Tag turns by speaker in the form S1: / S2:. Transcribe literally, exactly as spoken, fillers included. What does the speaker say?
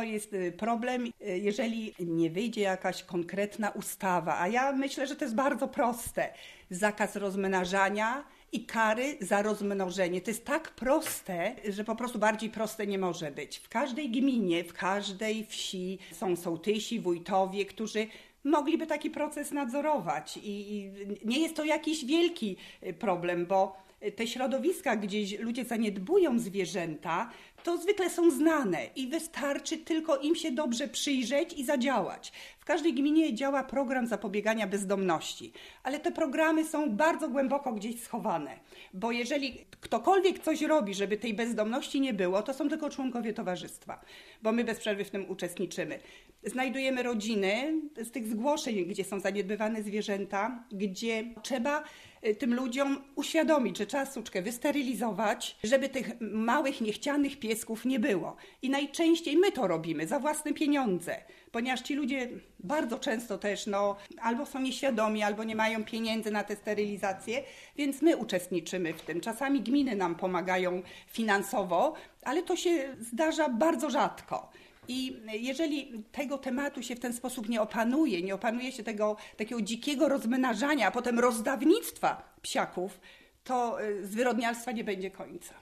S1: jest problem, jeżeli nie wyjdzie jakaś konkretna ustawa, a ja myślę, że to jest bardzo proste. Zakaz rozmnażania i kary za rozmnożenie. To jest tak proste, że po prostu bardziej proste nie może być. W każdej gminie, w każdej wsi są sołtysi, wójtowie, którzy mogliby taki proces nadzorować. I nie jest to jakiś wielki problem, bo te środowiska, gdzie ludzie zaniedbują zwierzęta, to zwykle są znane i wystarczy tylko im się dobrze przyjrzeć i zadziałać. W każdej gminie działa program zapobiegania bezdomności, ale te programy są bardzo głęboko gdzieś schowane, bo jeżeli ktokolwiek coś robi, żeby tej bezdomności nie było, to są tylko członkowie towarzystwa, bo my bez przerwy w tym uczestniczymy. Znajdujemy rodziny z tych zgłoszeń, gdzie są zaniedbywane zwierzęta, gdzie trzeba tym ludziom uświadomić, że trzeba suczkę wysterylizować, żeby tych małych, niechcianych piesków nie było. I najczęściej my to robimy za własne pieniądze, ponieważ ci ludzie bardzo często też no, albo są nieświadomi, albo nie mają pieniędzy na tę sterylizację, więc my uczestniczymy w tym. Czasami gminy nam pomagają finansowo, ale to się zdarza bardzo rzadko. I jeżeli tego tematu się w ten sposób nie opanuje, nie opanuje się tego takiego dzikiego rozmnażania, a potem rozdawnictwa psiaków, to zwyrodnialstwa nie będzie końca.